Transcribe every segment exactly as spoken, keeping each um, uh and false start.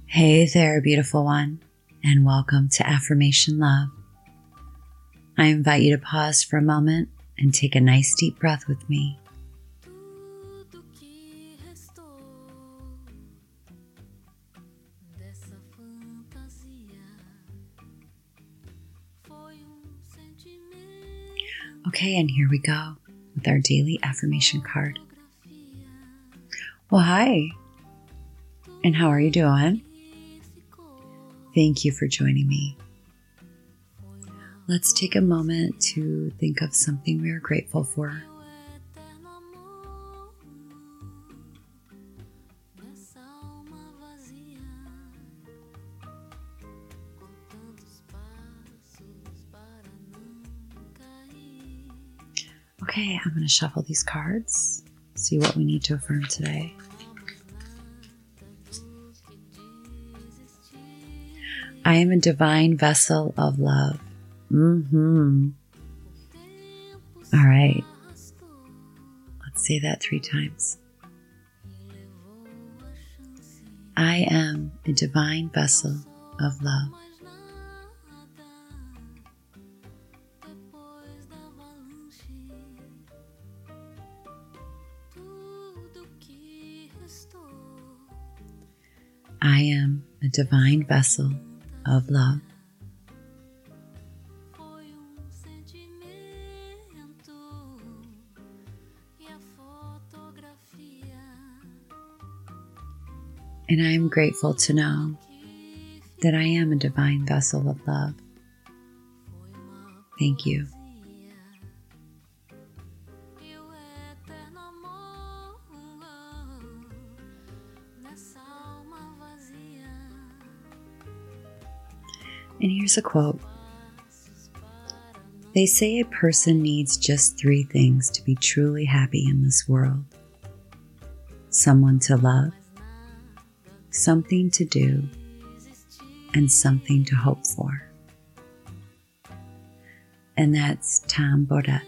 Hey there, beautiful one, and welcome to Affirmation Love. I invite you to pause for a moment and take a nice deep breath with me. Okay, and here we go with our daily affirmation card. Well, hi, and how are you doing? Thank you for joining me. Let's take a moment to think of something we are grateful for. Okay, I'm going to shuffle these cards, see what we need to affirm today. I am a divine vessel of love. Mm-hmm. All right. Let's say that three times. I am a divine vessel of love. I am a divine vessel of love. And I am grateful to know that I am a divine vessel of love. Thank you. And here's a quote. They say a person needs just three things to be truly happy in this world. Someone to love, something to do, and something to hope for. And that's Tom Baudet.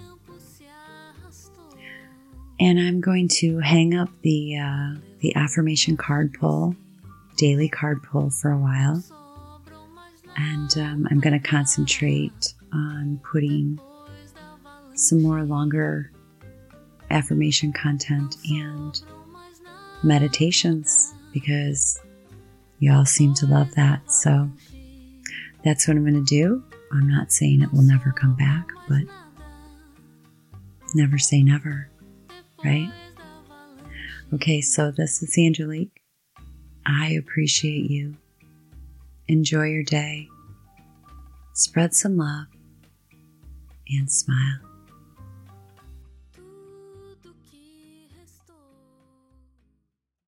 And I'm going to hang up the uh, the affirmation card pull, daily card pull for a while. And um, I'm going to concentrate on putting some more longer affirmation content and meditations because y'all seem to love that. So that's what I'm going to do. I'm not saying it will never come back, but never say never, right? Okay, so this is Angelique. I appreciate you. Enjoy your day. Spread some love and smile.